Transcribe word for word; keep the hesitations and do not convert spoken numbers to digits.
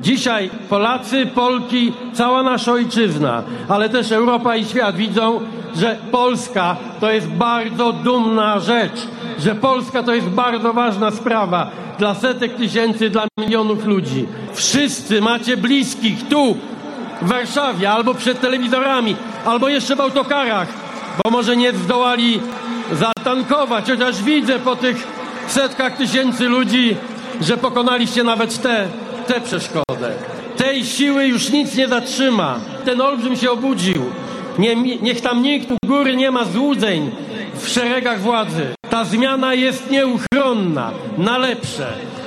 Dzisiaj Polacy, Polki, cała nasza ojczyzna, ale też Europa i świat widzą, że Polska to jest bardzo dumna rzecz, że Polska to jest bardzo ważna sprawa dla setek tysięcy, dla milionów ludzi. Wszyscy macie bliskich tu, w Warszawie, albo przed telewizorami, albo jeszcze w autokarach, bo może nie zdołali zatankować, chociaż widzę po tych setkach tysięcy ludzi, że pokonaliście nawet tę te, te przeszkodę. Tej siły już nic nie zatrzyma. Ten olbrzym się obudził. Nie, niech tam nikt u góry nie ma złudzeń w szeregach władzy. Ta zmiana jest nieuchronna, na lepsze.